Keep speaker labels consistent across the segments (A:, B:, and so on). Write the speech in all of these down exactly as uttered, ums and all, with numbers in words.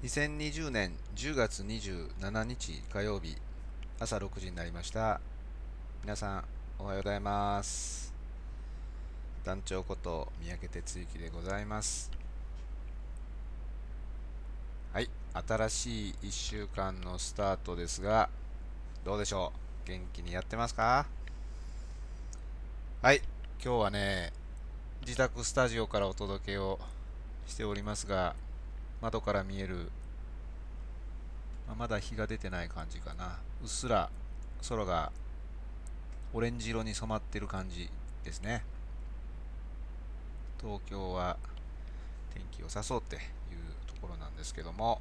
A: にせんにじゅうねんじゅうがつにじゅうしちにち火曜日朝ろくじになりました。皆さんおはようございます。団長こと三宅哲之でございます。はい、新しいいっしゅうかんのスタートですが、どうでしょう、元気にやってますか？はい、今日はね、自宅スタジオからお届けをしておりますが、窓から見える、まあまだ日が出てない感じかな。うっすら空がオレンジ色に染まってる感じですね。東京は天気良さそうっていうところなんですけども、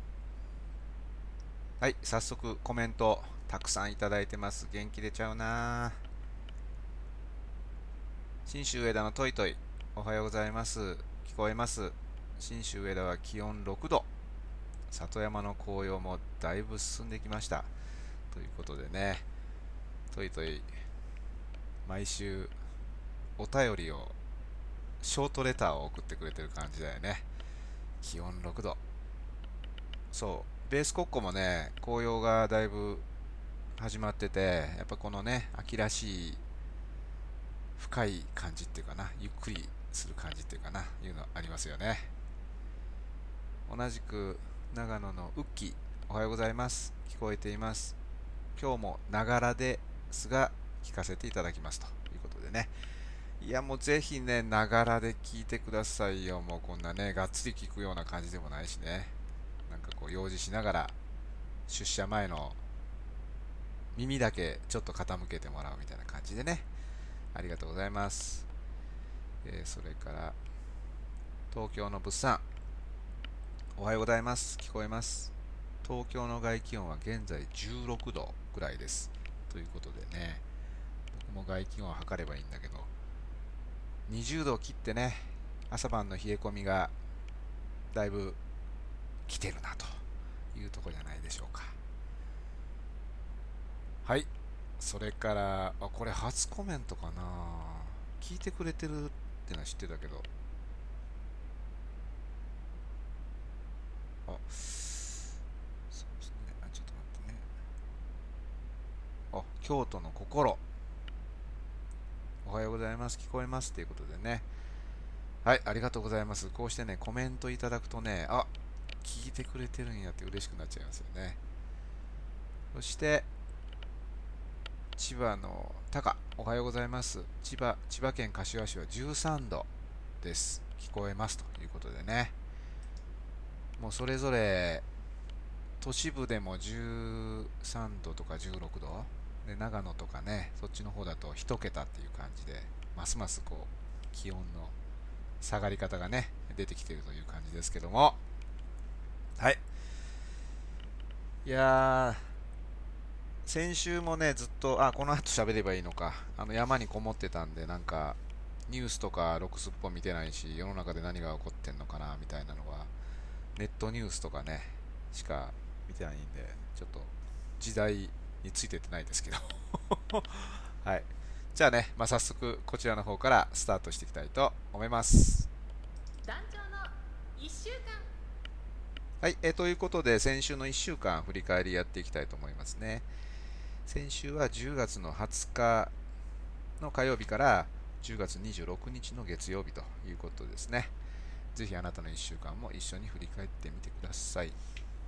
A: はい、早速コメントたくさんいただいてます。元気出ちゃうな。信州上田のトイトイ、おはようございます。聞こえます。信州上田は気温ろくど、里山の紅葉もだいぶ進んできましたということでね、トイトイ毎週お便りを、ショートレターを送ってくれてる感じだよね。気温ろくど、そう、ベース国庫もね、紅葉がだいぶ始まってて、やっぱこのね、秋らしい深い感じっていうかな、ゆっくりする感じっていうかな、いうのありますよね。同じく長野のウッキー、おはようございます。聞こえています。今日もながらですが聞かせていただきますということでね。いやもうぜひね、ながらで聞いてくださいよ。もうこんなね、がっつり聞くような感じでもないしね。なんかこう用事しながら出社前の耳だけちょっと傾けてもらうみたいな感じでね。ありがとうございます。えーそれから東京の物産、おはようございます。聞こえます。東京の外気温は現在じゅうろくどぐらいです。ということでね、僕も外気温を測ればいいんだけど、にじゅうどを切ってね、朝晩の冷え込みがだいぶ来てるなというところじゃないでしょうか。はい。それから、あ、これ初コメントかな。聞いてくれてるってのは知ってたけど、あ、そうですね。あ、ちょっと待ってね。あ、京都の心。おはようございます。聞こえますということでね。はい、ありがとうございます。こうしてね、コメントいただくとね、あ、聞いてくれてるんやって嬉しくなっちゃいますよね。そして、千葉のタカ、おはようございます。千葉、千葉県柏市はじゅうさんどです。聞こえますということでね。もうそれぞれ都市部でもじゅうさんどとかじゅうろくどで、長野とかね、そっちの方だといち桁っていう感じで、ますますこう気温の下がり方がね出てきているという感じですけども、はい、いやー、先週もねずっと、あ、この後喋ればいいのか、あの山にこもってたんで、なんかニュースとかろくすっぽん見てないし、世の中で何が起こってんのかなみたいなのはネットニュースとかねしか見てないんで、ちょっと時代についてってないですけどはい、じゃあね、まあ、早速こちらの方からスタートしていきたいと思います。
B: 団長のいっしゅうかん。
A: はい、えーということで先週のいっしゅうかん振り返りやっていきたいと思いますね。先週はじゅうがつのはつかの火曜日からじゅうがつにじゅうろくにちの月曜日ということですね。ぜひあなたのいっしゅうかんも一緒に振り返ってみてください。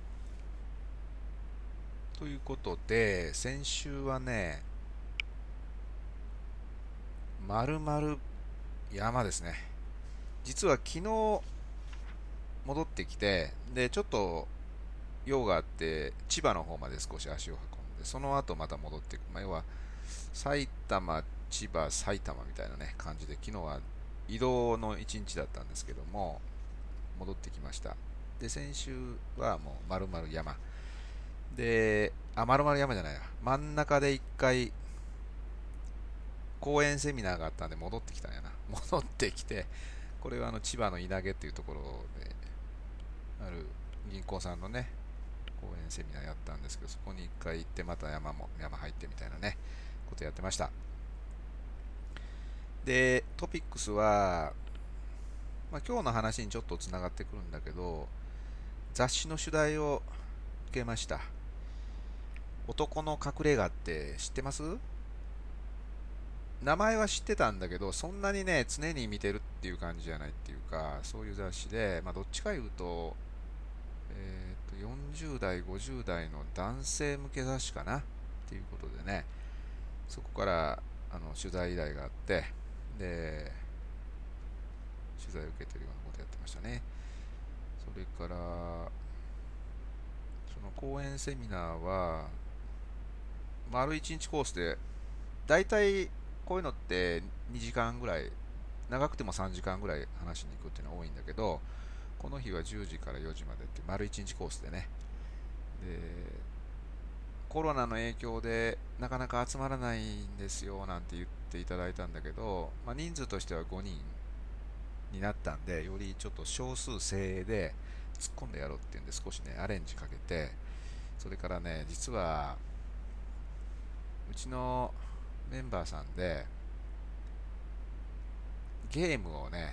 A: ということで、先週はね、まるまる山ですね。実は昨日戻ってきて、で、ちょっと用があって、千葉の方まで少し足を運んで、その後また戻っていく。まあ、要は、埼玉、千葉、埼玉みたいなね、感じで、昨日は移動の一日だったんですけども、戻ってきました。で、先週はもう丸々山。で、あ、丸々山じゃないや。真ん中で一回、公園セミナーがあったんで戻ってきたんやな。戻ってきて、これはあの千葉の稲毛っていうところで、ある銀行さんのね、講演セミナーやったんですけど、そこに一回行ってまた山も山入ってみたいなねことやってました。でトピックスは、まあ、今日の話にちょっとつながってくるんだけど、 雑誌の取材を受けました。男の隠れ家って知ってます？名前は知ってたんだけど、そんなにね、常に見てるっていう感じじゃないっていうか、そういう雑誌で、まあ、どっちかいうと、えーと、よんじゅう代、ごじゅう代の男性向け雑誌かなっていうことでね、そこからあの取材依頼があって、で、取材を受けてるようなことやってましたね。それから、その講演セミナーは、丸いちにちコースで、だいたいこういうのってにじかんぐらい、長くてもさんじかんぐらい話しに行くっていうのは多いんだけど、この日はじゅうじからよじまでって丸いちにちコースでね。で、コロナの影響でなかなか集まらないんですよなんて言っていただいたんだけど、まあ、人数としてはごにんになったんで、よりちょっと少数精鋭で突っ込んでやろうっていうんで少しね、アレンジかけて、それからね、実はうちのメンバーさんでゲームをね、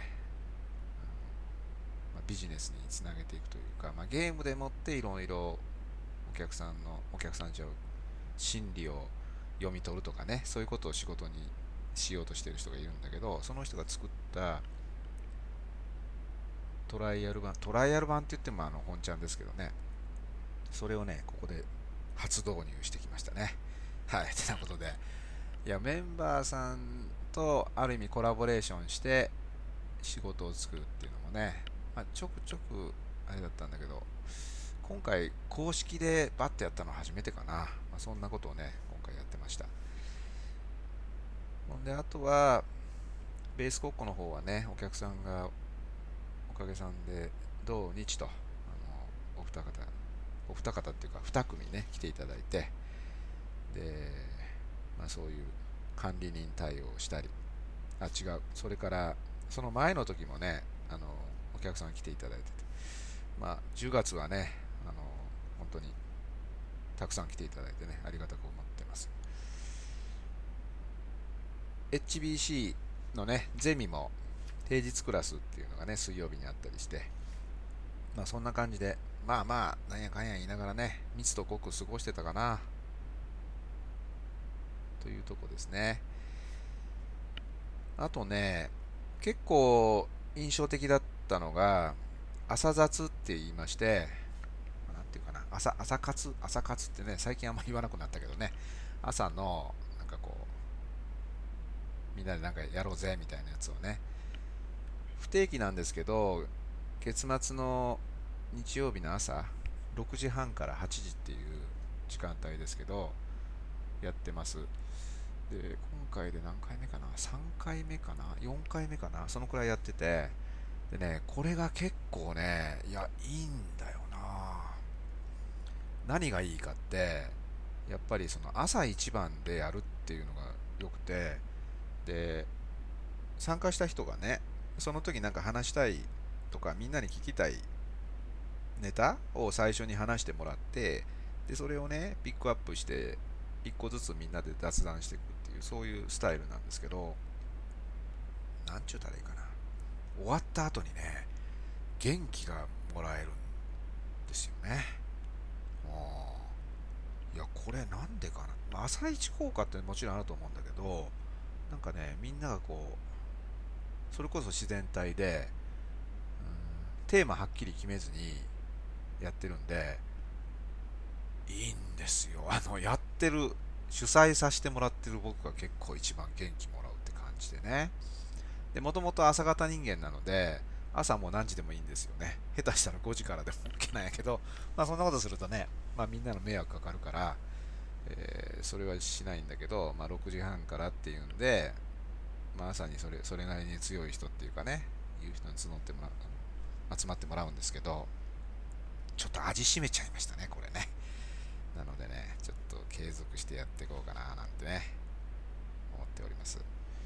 A: まあビジネスにつなげていくというか、まあ、ゲームでもっていろいろお客さんの、お客さんじゃ心理を読み取るとかね、そういうことを仕事にしようとしている人がいるんだけど、その人が作ったトライアル版、トライアル版って言ってもあの本ちゃんですけどね、それをね、ここで初導入してきましたね。はい、てなことで、いや、メンバーさんとある意味コラボレーションして仕事を作るっていうのもね、まあ、ちょくちょくあれだったんだけど、今回公式でバッてやったのは初めてかな。まあ、そんなことをね、今回やってました。ほんで、あとは、ベース国庫の方はね、お客さんがおかげさんで、土日と、あの、お二方、お二方っていうか、二組ね、来ていただいて、で、まあそういう管理人対応をしたり、あ、違う、それから、その前の時もね、あの、お客さん来ていただいてて、まあ、じゅうがつはね、あの、本当にたくさん来ていただいてね、ありがたく思ってます。エイチビーシー のね、ゼミも平日クラスっていうのがね、水曜日にあったりして、まあそんな感じで、まあまあ、なんやかんや言いながらね、密と濃く過ごしてたかな、というとこですね。あとね、結構印象的だったのが、朝雑って言いまして、なんていうかな、朝、朝活、朝活ってね、最近あんまり言わなくなったけどね、朝の、なんかこう、みんなでなんかやろうぜみたいなやつをね、不定期なんですけど、月末の日曜日の朝、ろくじはんからはちじっていう時間帯ですけど、やってます。で、今回で何回目かな？ さん 回目かな？ よん 回目かな？そのくらいやってて、でね、これが結構ね、いや、いいんだよな。何がいいかって、やっぱりその朝一番でやるっていうのが良くて、で、参加した人がね、その時なんか話したいとか、みんなに聞きたいネタを最初に話してもらって、で、それをね、ピックアップして、一個ずつみんなで雑談していくっていう、そういうスタイルなんですけど、なんちゅうたらいいかな。終わった後にね、元気がもらえるんですよね。いや、これなんでかな。まあ、朝一効果ってもちろんあると思うんだけど、なんかね、みんながこう、それこそ自然体で、うん、テーマはっきり決めずにやってるんで、いいんですよ。あの、やってる、主催させてもらってる僕が結構一番元気もらうって感じでね。で、もともと朝方人間なので、朝も何時でもいいんですよね。下手したらごじからでも OK なんやけど、まあそんなことするとね、まあみんなの迷惑かかるから、えーそれはしないんだけど、まあろくじはんからっていうんで、まあ朝にそれ、それなりに強い人っていうかね、いう人に募ってもらう、集まってもらうんですけど、ちょっと味しめちゃいましたね、これね。なのでね、ちょっと継続してやっていこうかななんてね、思っております。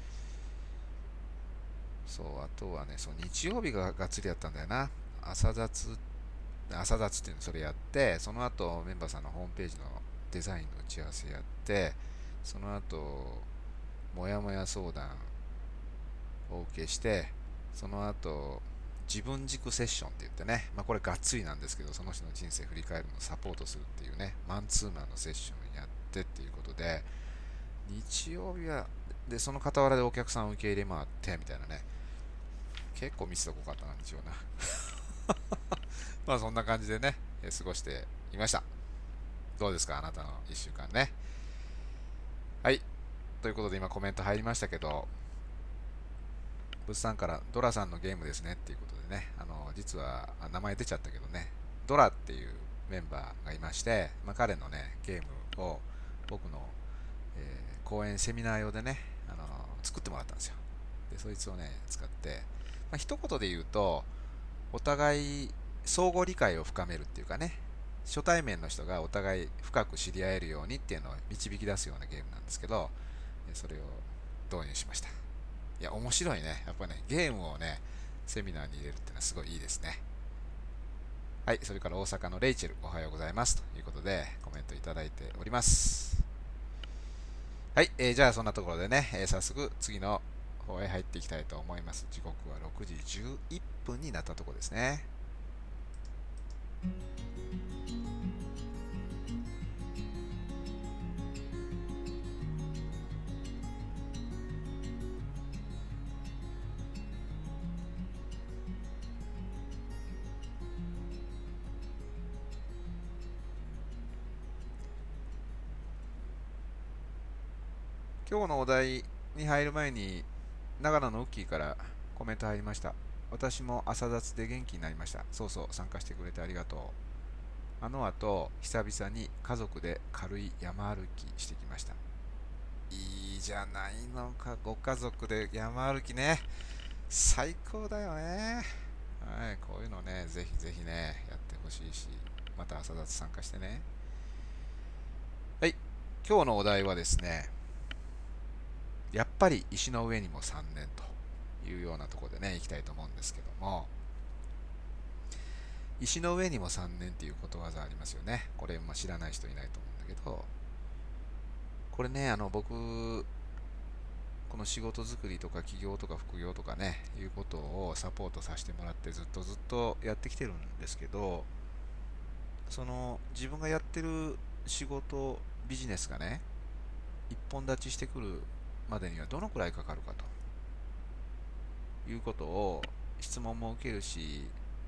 A: そう、あとはね、そう日曜日ががっつりやったんだよな。朝雑、朝雑っていうのそれやって、その後メンバーさんのホームページのデザインの打ち合わせやって、その後、もやもや相談をお受けして、その後、 自分軸セッションって言ってね、まあ、これがっつりなんですけど、その人の人生振り返るのをサポートするっていうね、マンツーマンのセッションやってっていうことで、日曜日は、で、その傍らでお客さんを受け入れ回ってみたいなね、結構ミスが濃かったな、日曜な。まあそんな感じでね、え過ごしていました。どうですか、あなたのいっしゅうかんね。はい。ということで今コメント入りましたけど、物産からドラさんのゲームですねっていうことでね、あの、実は名前出ちゃったけどね、ドラっていうメンバーがいまして、まあ、彼のね、ゲームを僕の、えー講演セミナー用でね、あの作ってもらったんですよ。で、そいつをね、使って、まあ、一言で言うと、お互い相互理解を深めるっていうかね、初対面の人がお互い深く知り合えるようにっていうのを導き出すようなゲームなんですけど、それを導入しました。いや、面白いね。やっぱね、ゲームをね、セミナーに入れるっていうのはすごいいいですね。はい、それから大阪のレイチェル、おはようございますということで、コメントいただいております。はい、えー、じゃあそんなところでね、えー早速次の方へ入っていきたいと思います。時刻はろくじじゅういっぷんになったところですね。今日のお題に入る前に、長野のウッキーからコメント入りました。私も朝雑で元気になりました。そうそう、参加してくれてありがとう。あの後、久々に家族で軽い山歩きしてきました。いいじゃないのか、ご家族で山歩きね。最高だよね。はい、こういうのね、ぜひぜひね、やってほしいし、また朝雑参加してね。はい、今日のお題はですね、やっぱり石の上にもさんねんというようなところでね、行きたいと思うんですけども、石の上にもさんねんっていうことわざありますよね。これ、まあ、知らない人いないと思うんだけど、これね、あの、僕、この仕事作りとか起業とか副業とかね、いうことをサポートさせてもらってずっとずっとやってきてるんですけど、その自分がやってる仕事、ビジネスがね、一本立ちしてくるまでにはどのくらいかかるかということを質問も受けるし、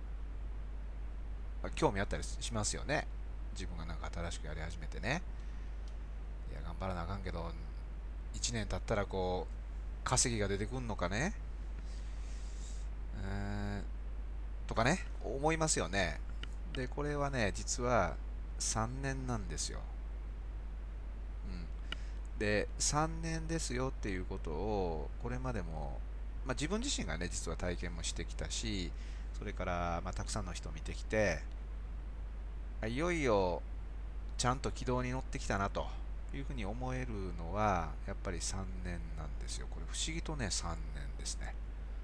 A: まあ興味あったりしますよね。自分がなんか新しくやり始めてね。いや、頑張らなあかんけど、いちねん経ったらこう、稼ぎが出てくんのかね、うーんとかね、思いますよね。で、これはね、実はさんねんなんですよ。うん。で、さんねんですよっていうことを、これまでも、まあ、自分自身がね、実は体験もしてきたし、それから、まあ、たくさんの人を見てきて、いよいよちゃんと軌道に乗ってきたなというふうに思えるのは、やっぱりさんねんなんですよ。これ不思議とね、さんねんですね。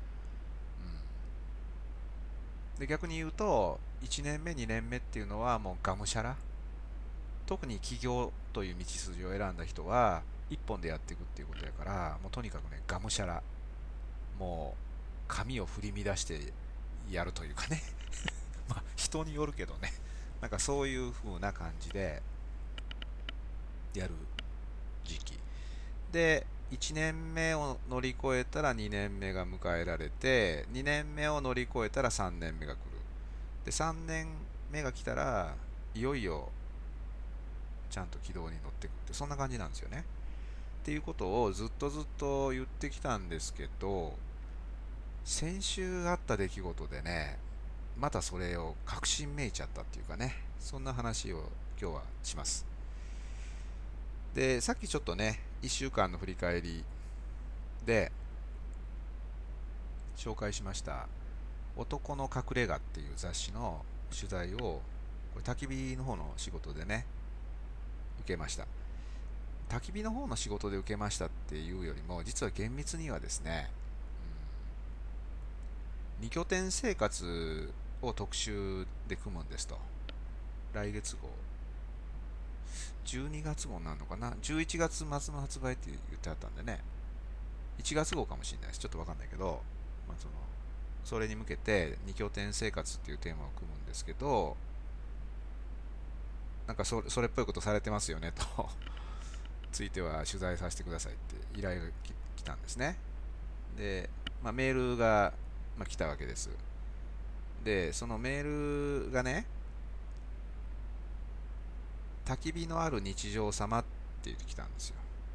A: うん。で、逆に言うと、いちねんめ、にねんめっていうのはもうがむしゃら。特に起業という道筋を選んだ人は、一本でやっていくっていうことやから、もうとにかくね、がむしゃら。もう、髪を振り乱してやるというかね。まあ、人によるけどね。なんかそういう風な感じでやる時期。で、いちねんめを乗り越えたらにねんめが迎えられて、にねんめを乗り越えたらさんねんめが来る。で、さんねんめが来たら、いよいよちゃんと軌道に乗っていくって、そんな感じなんですよね。っていうことをずっとずっと言ってきたんですけど、先週あった出来事でね、またそれを確信めいちゃったっていうかね、そんな話を今日はします。で、さっきちょっとね、いっしゅうかんの振り返りで紹介しました男の隠れ家っていう雑誌の取材を、これ焚き火の方の仕事でね、受けました。焚き火の方の仕事で受けましたっていうよりも、実は厳密にはですね、うん、に拠点生活を特集で組むんですと。来月号。じゅうにがつ号になるのかな？ じゅういち 月末の発売って言ってあったんでね。いちがつ号かもしれないです。ちょっとわかんないけど、まあ、その、 それに向けてに拠点生活っていうテーマを組むんですけど、なんかそそれっぽいことされてますよねとついては取材させてくださいって依頼がき来たんですね。で、まあ、メールが、まあ、来たわけです。で、そのメールがね、焚き火のある日常様って言ってきたんですよ。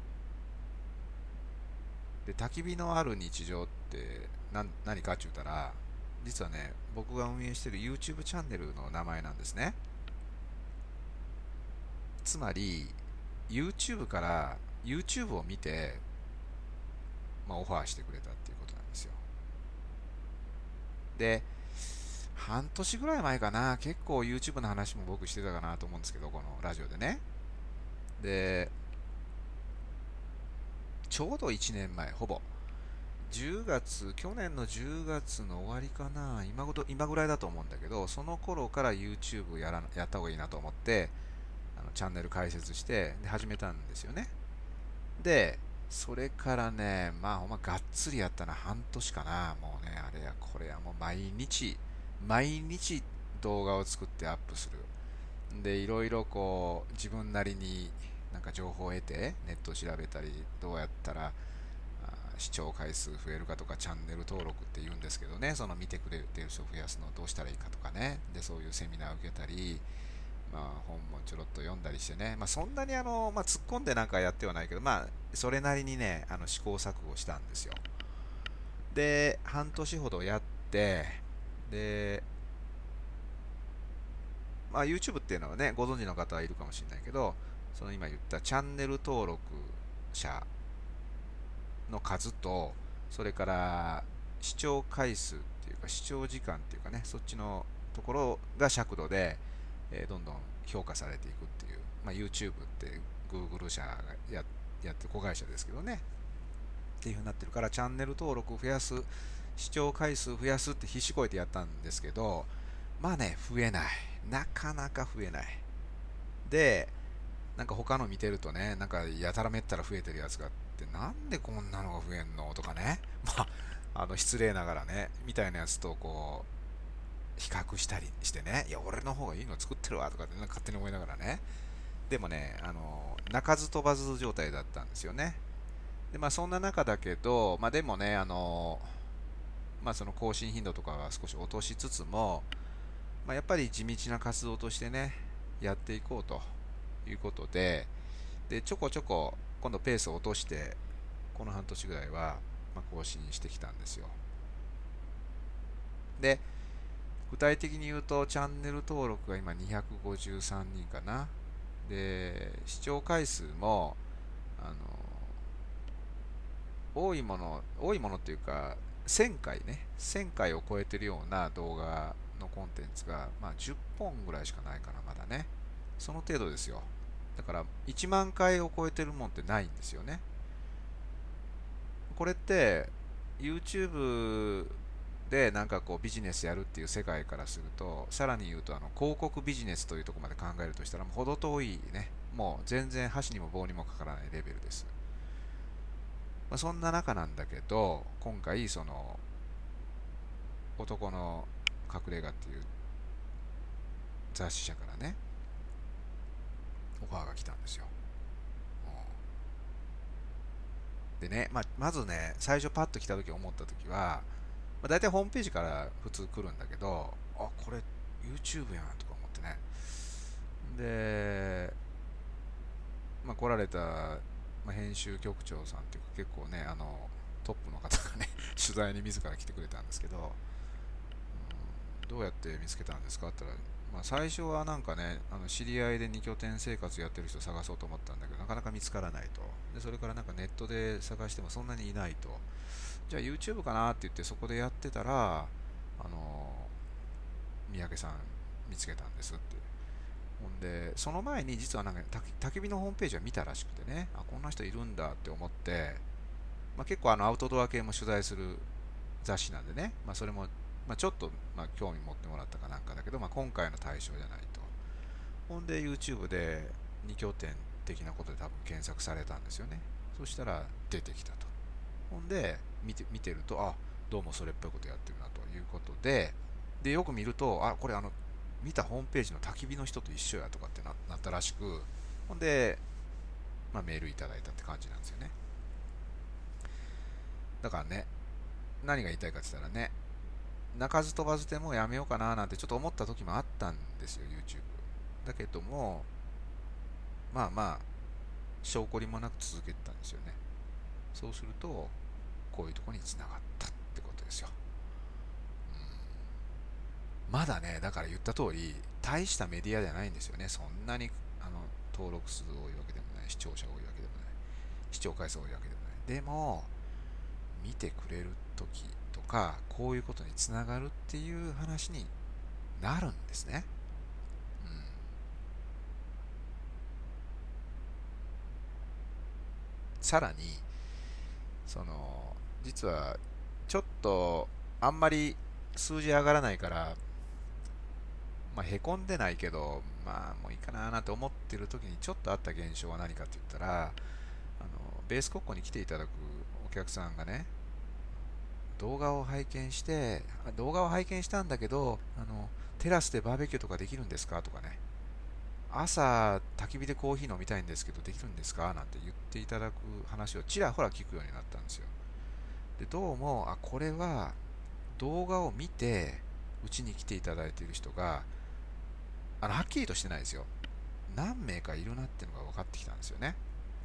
A: で、焚き火のある日常って何何かって言ったら、実はね、僕が運営している YouTube チャンネルの名前なんですね。つまり、YouTube から YouTube を見て、まあ、オファーしてくれたっていうことなんですよ。で、半年ぐらい前かな、結構 YouTube の話も僕してたかなと思うんですけど、このラジオでね。で、ちょうどいちねんまえ、ほぼ。じゅうがつ、去年のじゅうがつの終わりかな、今ごと、今ぐらいだと思うんだけど、その頃から YouTube やらやった方がいいなと思って、あのチャンネル開設して、で、始めたんですよね。で、それからね、まあ、ほんまがっつりやったな、半年かな、もうね、あれやこれや、もう毎日、毎日動画を作ってアップする。で、いろいろこう、自分なりになんか情報を得て、ネットを調べたり、どうやったら、あ視聴回数増えるかとか、チャンネル登録って言うんですけどね、その見てくれてる人を増やすのどうしたらいいかとかね、で、そういうセミナーを受けたり、まあ、本もちょろっと読んだりしてね、まあ、そんなにあの、まあ、突っ込んでなんかやってはないけど、まあ、それなりにね、あの試行錯誤したんですよ。で、半年ほどやって、で、まあ、YouTube っていうのはね、ご存知の方はいるかもしれないけど、その今言ったチャンネル登録者の数と、それから視聴回数っていうか、視聴時間っていうかね、そっちのところが尺度で、えーどんどん評価されていくっていう、まあ、YouTube って Google 社がややってる子会社ですけどね、っていう風になってるから、チャンネル登録を増やす、視聴回数増やすって必死こいてやったんですけど、まあね、増えない。なかなか増えない。で、なんか他の見てるとね、なんかやたらめったら増えてるやつがあって、なんでこんなのが増えんのとかね、まあ、あの失礼ながらね、みたいなやつとこう、比較したりしてね、いや、俺の方がいいの作ってるわとかってなんか勝手に思いながらね、でもね、あの、鳴かず飛ばず状態だったんですよね。で、まあそんな中だけど、まあでもね、あの、まあその更新頻度とかは少し落としつつも、まあやっぱり地道な活動としてね、やっていこうということで、で、ちょこちょこ今度ペースを落として、この半年ぐらいは、まあ、更新してきたんですよ。で、具体的に言うと、チャンネル登録が今にひゃくごじゅうさんにんかな。で、視聴回数も、あの、多いもの、多いものっていうか、せんかいね、せんかいを超えてるような動画のコンテンツが、まあ、じゅっぽんぐらいしかないかな、まだね。その程度ですよ。だから、いちまん回を超えてるもんってないんですよね。これって、YouTube でなんかこうビジネスやるっていう世界からすると、さらに言うとあの広告ビジネスというところまで考えるとしたら、もう程遠いね、もう全然箸にも棒にもかからないレベルです。まあ、そんな中なんだけど、今回その男の隠れ家っていう雑誌社からね、オファーが来たんですよ。でね、まあ、まずね、最初パッと来た時思った時は、まあ、大体ホームページから普通来るんだけど、あ、これ YouTube やんとか思ってね。で、まあ、来られた、まあ、編集局長さんっていうか結構ね、あの、トップの方がね、取材に自ら来てくれたんですけど、うん、どうやって見つけたんですかって言ったら、まあ、最初はなんかね、あの知り合いでに拠点生活やってる人探そうと思ったんだけど、なかなか見つからないと。で、それからなんかネットで探してもそんなにいないと。じゃあ YouTube かなって言ってそこでやってたら、あの三宅さん見つけたんですって。ほんで、その前に実はなんか焚き火のホームページを見たらしくてね、あ、こんな人いるんだって思って、まあ、結構あのアウトドア系も取材する雑誌なんでね、まあ、それも、まあ、ちょっとまあ興味持ってもらったかなんかだけど、まあ、今回の対象じゃないと。ほんで YouTube でに拠点的なことで多分検索されたんですよね。そしたら出てきたと。ほんで見て見てると、あ、 どうもそれっぽいことやってるなということで、でよく見ると、あ、これあの見たホームページの焚き火の人と一緒やとかってな、なったらしく、ほんで、まあ、メールいただいたって感じなんですよね。だからね、何が言いたいかって言ったらね、鳴かず飛ばずでもうやめようかななんてちょっと思った時もあったんですよ、YouTube。だけども、まあまあ、証拠りもなく続けてたんですよね。そうすると、こういうところに繋がったってことですよ。まだね、だから言った通り、大したメディアじゃないんですよね。そんなにあの登録数多いわけでもない、視聴者多いわけでもない、視聴回数多いわけでもない。でも、見てくれる時とか、こういうことにつながるっていう話になるんですね。うん、さらに、その、実は、ちょっと、あんまり数字上がらないから、まあ、へこんでないけど、まあ、もういいかななんて思ってる時にちょっとあった現象は何かって言ったら、あの、ベース国庫に来ていただくお客さんがね、動画を拝見して、動画を拝見したんだけど、あの、テラスでバーベキューとかできるんですかとかね、朝、焚き火でコーヒー飲みたいんですけど、できるんですかなんて言っていただく話をちらほら聞くようになったんですよ。で、どうも、あ、これは動画を見て、うちに来ていただいている人が、あの、はっきりとしてないですよ。何名かいるなっていうのが分かってきたんですよね。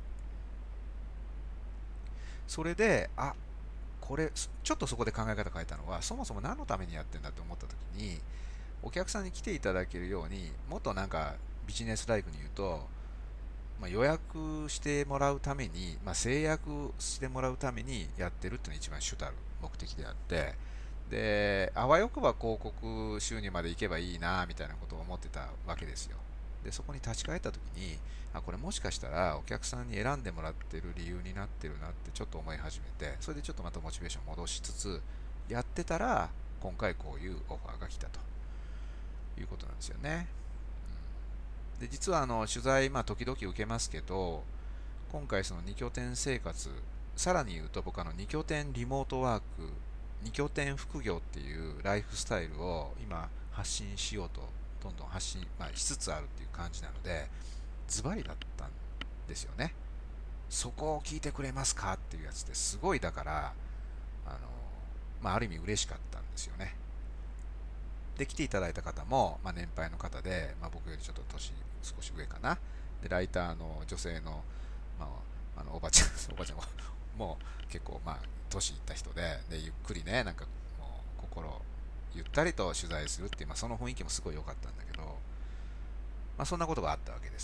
A: それで、あ、これ、ちょっとそこで考え方変えたのは、そもそも何のためにやってんだと思った時に、お客さんに来ていただけるように、もっとなんかビジネスライクに言うと、まあ、予約してもらうために、まあ、制約してもらうためにやってるっていうのが一番主たる目的であって、で、あわよくば広告収入までいけばいいな、みたいなことを思ってたわけですよ。で、そこに立ち返った時に、あ、これもしかしたらお客さんに選んでもらってる理由になってるなってちょっと思い始めて、それでちょっとまたモチベーション戻しつつ、やってたら、今回こういうオファーが来たということなんですよね。で、実はあの取材、まあ、時々受けますけど、今回そのに拠点生活、さらに言うと僕あのに拠点リモートワーク、に拠点副業っていうライフスタイルを今発信しようと、どんどん発信、まあ、しつつあるっていう感じなので、ズバリだったんですよね。そこを聞いてくれますかっていうやつですごい、だから、あの、まあ、ある意味嬉しかったんですよね。で、来ていただいた方も、まあ、年配の方で、まあ、僕よりちょっと年少し上かな。で、ライターの女性の、まあ、あのおばちゃん、おばちゃんも、もう結構、まあ、年いった人で、で、ゆっくりね、なんか、もう、心、ゆったりと取材するっていう、まあ、その雰囲気もすごい良かったんだけど、まあ、そんなことがあったわけです。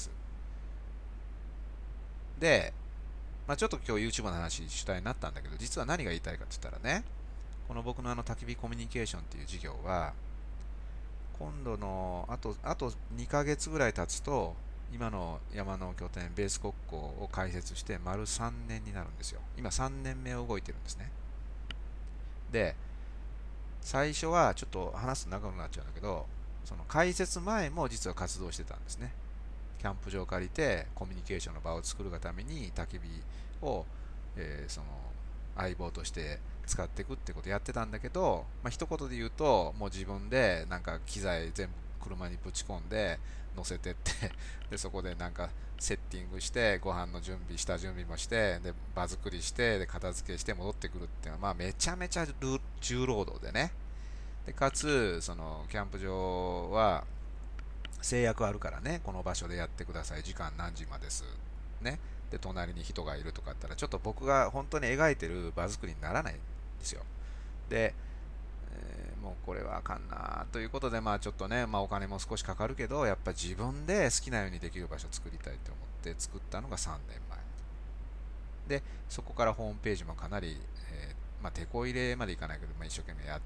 A: で、まあ、ちょっと今日 YouTube の話主体になったんだけど、実は何が言いたいかって言ったらね、この僕のあの焚き火コミュニケーションっていう事業は、今度のあと、あとにかげつぐらい経つと、今の山の拠点、ベース国交を開設して丸さんねんになるんですよ。今さんねんめを動いてるんですね。で、最初はちょっと話すと長くなっちゃうんだけど、その開設前も実は活動してたんですね。キャンプ場を借りてコミュニケーションの場を作るがために焚き火を、えーその相棒として使っていくってことをやってたんだけど、まあ、一言で言うともう自分でなんか機材全部車にぶち込んで乗せてってでそこでなんかセッティングしてご飯の準備下準備もしてで場作りしてで片付けして戻ってくるっていうのは、まあ、めちゃめちゃ重労働でね。でかつそのキャンプ場は制約あるからね、この場所でやってください、時間何時まです、ね、で隣に人がいるとかあったら、ちょっと僕が本当に描いてる場作りにならないんですよ。で、えーもうこれはあかんなということで、まあちょっとね、まあ、お金も少しかかるけど、やっぱ自分で好きなようにできる場所を作りたいと思って作ったのがさんねんまえで、そこからホームページもかなり、えーまあ、手こ入れまでいかないけど、まあ、一生懸命やって、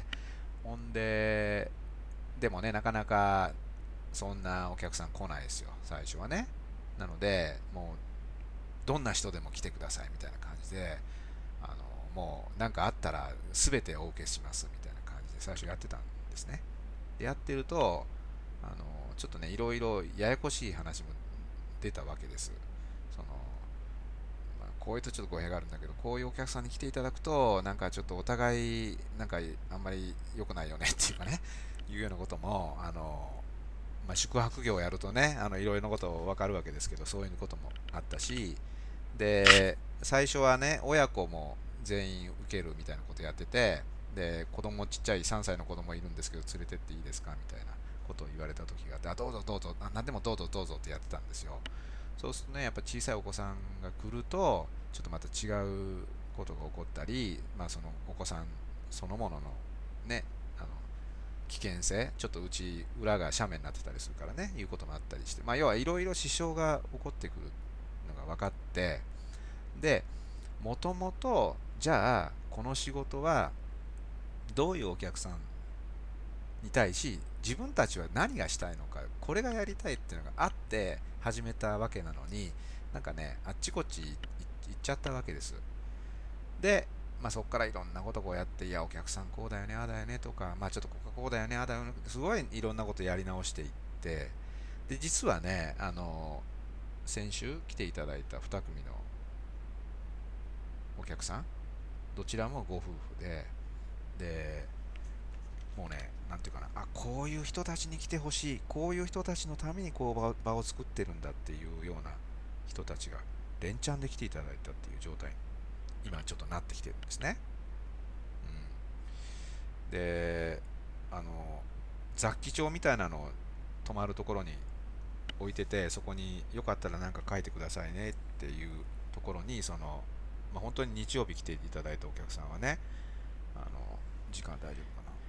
A: ほんで、でもね、なかなかそんなお客さん来ないですよ、最初はね。なので、もう、どんな人でも来てくださいみたいな感じで、あの、もう、なんかあったら、すべてお受けしますみたいな感じで最初やってたんですね。で、やってると、あの、ちょっとね、いろいろややこしい話も出たわけです。その、まあ、 こういうとちょっと語弊があるんだけど、こういうお客さんに来ていただくと、なんかちょっとお互い、なんかあんまり良くないよねっていうかね、いうようなことも、あの、まあ、宿泊業をやるとね、あのいろいろなこと分かるわけですけど、そういうこともあったし、で、最初はね、親子も全員受けるみたいなことやってて、で、子供ちっちゃいさんさいの子供いるんですけど、連れてっていいですかみたいなことを言われた時があって、あ、どうぞどうぞ、あ、何でもどうぞどうぞってやってたんですよ。そうするとね、やっぱ小さいお子さんが来ると、ちょっとまた違うことが起こったり、まあそのお子さんそのもののね、あの、危険性、ちょっとうち裏が斜面になってたりするからね、いうこともあったりして、まあ要はいろいろ支障が起こってくるのが分かって、で、もともと、じゃあ、この仕事はどういうお客さんに対し、自分たちは何がしたいのか、これがやりたいっていうのがあって始めたわけなのに、なんかね、あっちこっち行っちゃったわけです。で、まあ、そこからいろんなことをやって、いや、お客さんこうだよね、ああだよねとか、まあ、ちょっとこここうだよね、ああだよね、すごいいろんなことやり直していって、で、実はね、あの、先週来ていただいたに組のお客さん、どちらもご夫婦で、で、もうね、なんていうかな、あ、こういう人たちに来てほしい、こういう人たちのためにこう場を場を作ってるんだっていうような人たちが連チャンで来ていただいたっていう状態に今ちょっとなってきてるんですね。うん、で、あの、雑記帳みたいなのを泊まるところに置いてて、そこによかったら何か書いてくださいねっていうところに、その、まあ、本当に日曜日来ていただいたお客さんはね、あの、時間大丈夫かな、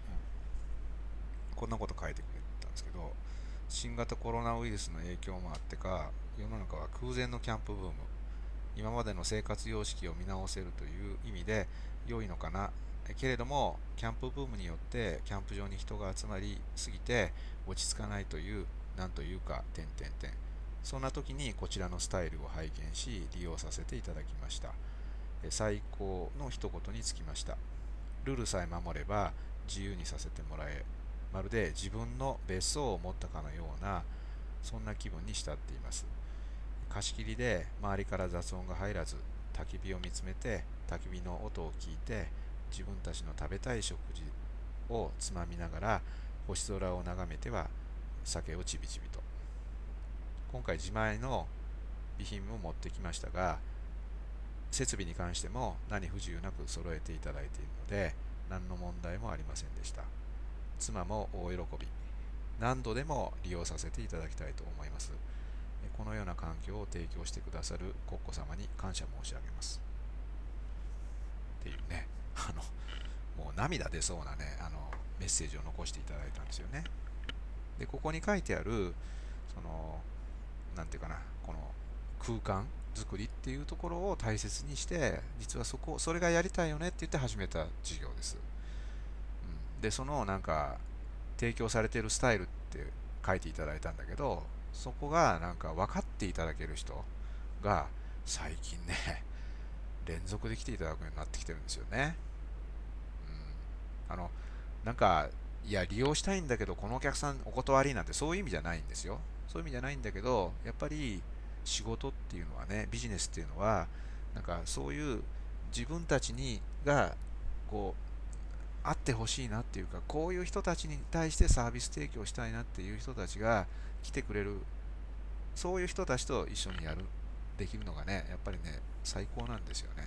A: こんなこと書いてくれたんですけど、新型コロナウイルスの影響もあってか、世の中は空前のキャンプブーム、今までの生活様式を見直せるという意味で良いのかな。けれども、キャンプブームによってキャンプ場に人が集まりすぎて落ち着かないという、なんというか、点々点。そんな時にこちらのスタイルを拝見し、利用させていただきました。最高の一言につきました。ルールさえ守れば自由にさせてもらえ、まるで自分の別荘を持ったかのような、そんな気分に浸っています。貸し切りで周りから雑音が入らず、焚き火を見つめて焚き火の音を聞いて、自分たちの食べたい食事をつまみながら星空を眺めては酒をちびちびと。今回自前の備品も持ってきましたが、設備に関しても何不自由なく揃えていただいているので、何の問題もありませんでした。妻も大喜び。何度でも利用させていただきたいと思います。このような環境を提供してくださる国庫様に感謝申し上げます。っていうね、あの、もう涙出そうなね、あの、メッセージを残していただいたんですよね。で、ここに書いてある、その、なんていうかな、この空間作りっていうところを大切にして、実はそこ、それがやりたいよねって言って始めた事業です。うん、で、そのなんか、提供されているスタイルって書いていただいたんだけど、そこがなんか分かっていただける人が最近ね、連続で来ていただくようになってきてるんですよね。うん、あの、なんか、いや、利用したいんだけど、このお客さんお断りなんてそういう意味じゃないんですよ。そういう意味じゃないんだけど、やっぱり仕事っていうのはね、ビジネスっていうのは、なんかそういう自分たちにが、こう、あってほしいなっていうか、こういう人たちに対してサービス提供したいなっていう人たちが来てくれる、そういう人たちと一緒にやる、できるのがね、やっぱりね、最高なんですよね。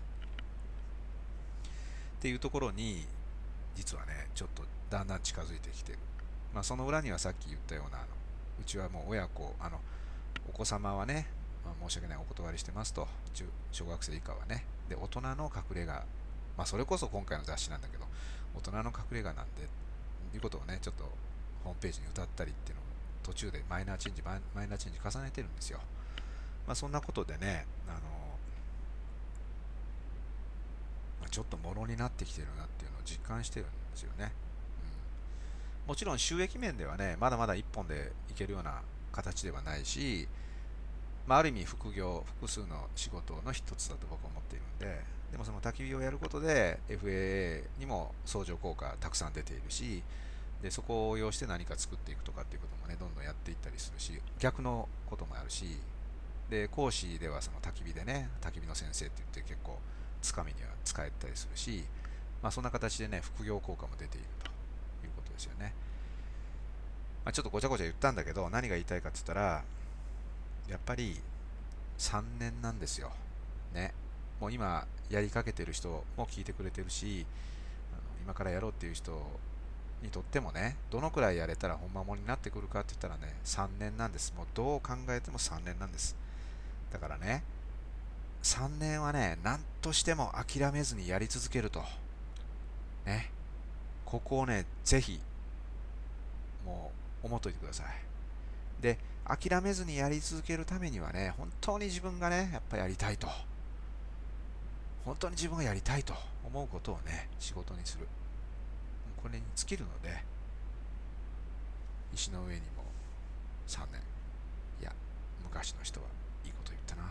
A: っていうところに、実はね、ちょっとだんだん近づいてきてる。まあ、その裏にはさっき言ったような、あのうちはもう親子、あの、お子様はね、まあ、申し訳ない、お断りしてますと、中小学生以下はね、で、大人の隠れ家、まあ、それこそ今回の雑誌なんだけど、大人の隠れ家なんで、いうことをね、ちょっとホームページに歌ったりっていうのを途中でマイナーチェンジ、マイナーチェンジ重ねてるんですよ。まあ、そんなことでね、あの、まあ、ちょっとものになってきてるなっていうのを実感してるんですよね。うん、もちろん収益面ではね、まだまだ一本でいけるような形ではないし、まあ、ある意味副業、複数の仕事の一つだと僕は思っているんで、でもその焚き火をやることで エフエーエー にも相乗効果たくさん出ているし、でそこを応用して何か作っていくとかっていうこともね、どんどんやっていったりするし、逆のこともあるし、 で、講師ではその焚き火でね、焚き火の先生って言って結構つかみには使えたりするし、まあそんな形でね、副業効果も出ているということですよね。まあ、ちょっとごちゃごちゃ言ったんだけど、何が言いたいかって言ったら、やっぱりさんねんなんですよ。ね。もう今やりかけてる人も聞いてくれてるし、あの今からやろうっていう人にとってもね、どのくらいやれたら本物になってくるかって言ったらね、さんねんなんです。もうどう考えてもさんねんなんです。だからね、さんねんはね、何としても諦めずにやり続けると。ね。ここをね、ぜひ、もう思っといてください。で、諦めずにやり続けるためにはね、本当に自分がね、やっぱやりたいと。本当に自分がやりたいと思うことをね、仕事にする。これに尽きるので、石の上にもさんねん。いや、昔の人はいいこと言ったな。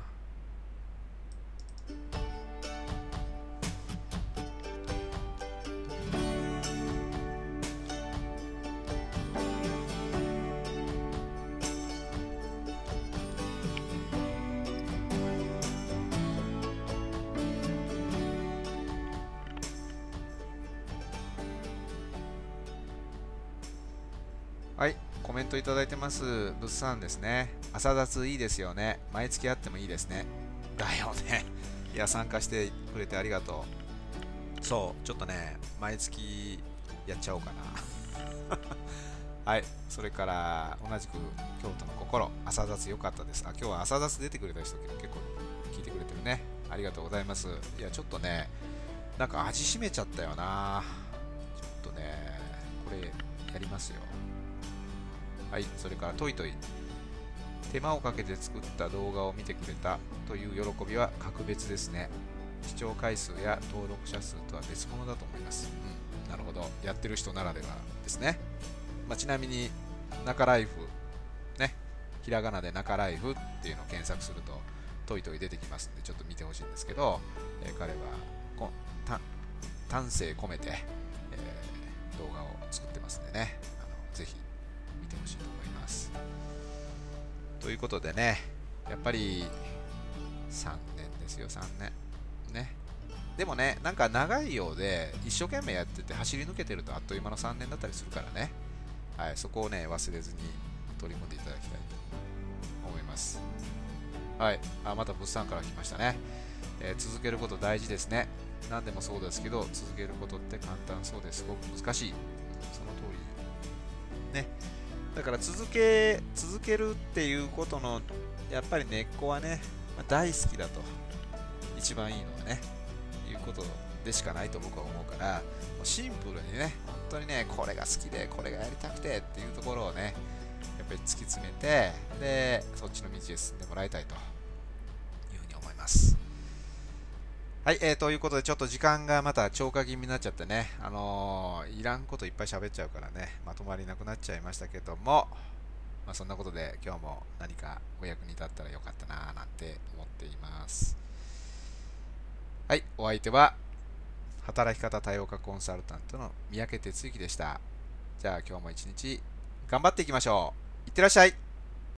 A: はい、コメントいただいてます。物産ですね。朝雑いいですよね。毎月あってもいいですね。だよね。いや、参加してくれてありがとう。そう、ちょっとね、毎月やっちゃおうかな。はい、それから同じく京都の心、朝雑良かったです。あ、今日は朝雑出てくれた人結構聞いてくれてるね。ありがとうございます。いや、ちょっとね、なんか味しめちゃったよな。ちょっとね、これやりますよ。はい、それからトイトイ。手間をかけて作った動画を見てくれたという喜びは格別ですね。視聴回数や登録者数とは別物だと思います。うん、なるほど。やってる人ならではですね。まあ、ちなみに、中ライフ、ね、ひらがなで中ライフっていうのを検索すると、トイトイ出てきますんで、ちょっと見てほしいんですけど、えー、彼はこた丹精込めて、えー、動画を作ってますんでね、あのぜひ見てほしいと思います。ということでね、やっぱりさんねんですよ、さんねん。ね。でもね、なんか長いようで、一生懸命やってて走り抜けてるとあっという間のさんねんだったりするからね。はい、そこをね、忘れずに取り組んでいただきたいと思います。はい、あ、また物産から来ましたね。えー、続けること大事ですね。何でもそうですけど、続けることって簡単そうですごく難しい。うん、その通り。ね。だから続け、続けるっていうことの、やっぱり根っこはね、まあ、大好きだと。一番いいのはね、いうことでしかないと僕は思うから、シンプルにね、本当にね、これが好きで、これがやりたくてっていうところをね、やっぱり突き詰めて、で、そっちの道へ進んでもらいたいというふうに思います。はい、えー、ということで、ちょっと時間がまた超過気味になっちゃってね、あのー、いらんこといっぱい喋っちゃうからね、まとまりなくなっちゃいましたけども、まあ、そんなことで今日も何かお役に立ったらよかったなぁなんて思っています。はい、お相手は、働き方多様化コンサルタントの三宅哲之でした。じゃあ今日も一日頑張っていきましょう。いってらっしゃい。